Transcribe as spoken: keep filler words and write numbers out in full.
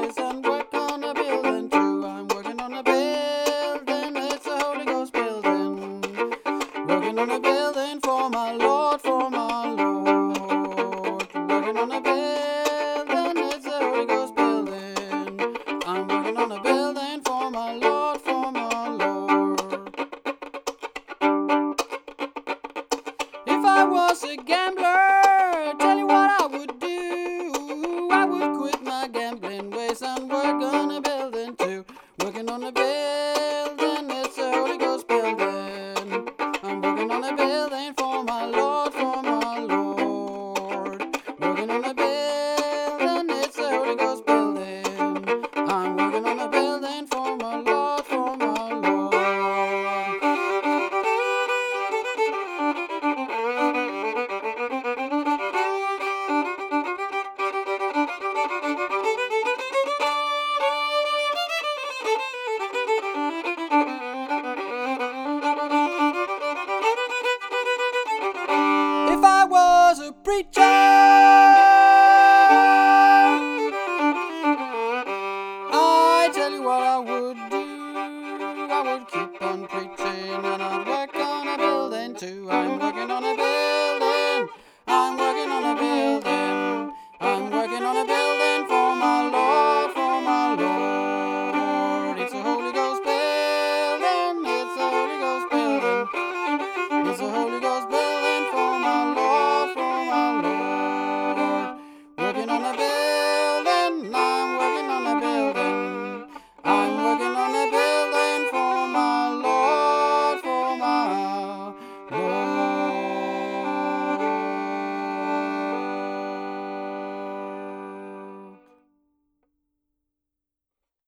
ways and work on a building too. I'm working on a building, it's a Holy Ghost building. Working on a building for my Lord, for my Lord. Working on a building, it's a Holy Ghost building. I'm working on a building for my Lord, for my Lord. If I was a gambler, tell you what I would do. I would quit my gambling ways and work on a building too. Working on a building.